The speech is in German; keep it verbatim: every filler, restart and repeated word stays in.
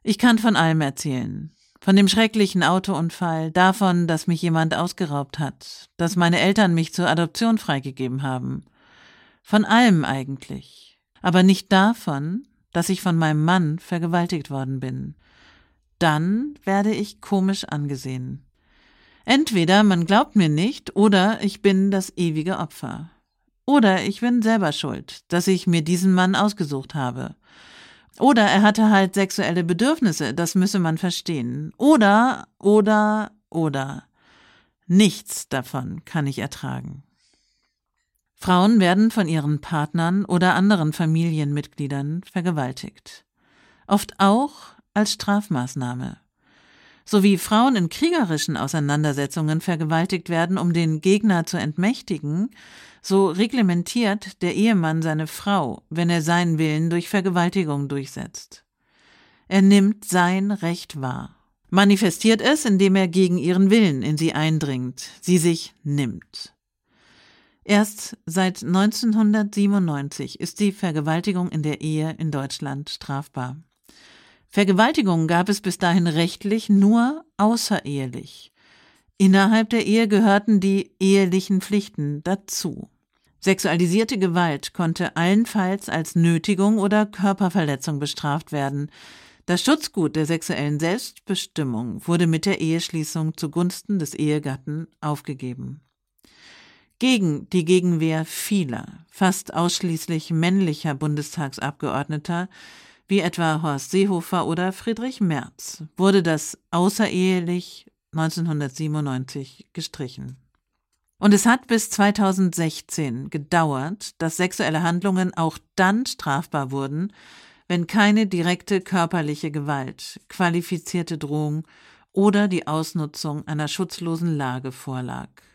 Ich kann von allem erzählen. Von dem schrecklichen Autounfall, davon, dass mich jemand ausgeraubt hat, dass meine Eltern mich zur Adoption freigegeben haben. Von allem eigentlich. Aber nicht davon, dass ich von meinem Mann vergewaltigt worden bin. Dann werde ich komisch angesehen. Entweder man glaubt mir nicht oder ich bin das ewige Opfer. Oder ich bin selber schuld, dass ich mir diesen Mann ausgesucht habe. Oder er hatte halt sexuelle Bedürfnisse, das müsse man verstehen. Oder, oder, oder. Nichts davon kann ich ertragen. Frauen werden von ihren Partnern oder anderen Familienmitgliedern vergewaltigt. Oft auch als Strafmaßnahme. So wie Frauen in kriegerischen Auseinandersetzungen vergewaltigt werden, um den Gegner zu entmächtigen, so reglementiert der Ehemann seine Frau, wenn er seinen Willen durch Vergewaltigung durchsetzt. Er nimmt sein Recht wahr, manifestiert es, indem er gegen ihren Willen in sie eindringt, sie sich nimmt. Erst seit neunzehnhundertsiebenundneunzig ist die Vergewaltigung in der Ehe in Deutschland strafbar. Vergewaltigung gab es bis dahin rechtlich nur außerehelich. Innerhalb der Ehe gehörten die ehelichen Pflichten dazu. Sexualisierte Gewalt konnte allenfalls als Nötigung oder Körperverletzung bestraft werden. Das Schutzgut der sexuellen Selbstbestimmung wurde mit der Eheschließung zugunsten des Ehegatten aufgegeben. Gegen die Gegenwehr vieler, fast ausschließlich männlicher Bundestagsabgeordneter, wie etwa Horst Seehofer oder Friedrich Merz, wurde das außerehelich neunzehnhundertsiebenundneunzig gestrichen. Und es hat bis zweitausendsechzehn gedauert, dass sexuelle Handlungen auch dann strafbar wurden, wenn keine direkte körperliche Gewalt, qualifizierte Drohung oder die Ausnutzung einer schutzlosen Lage vorlag.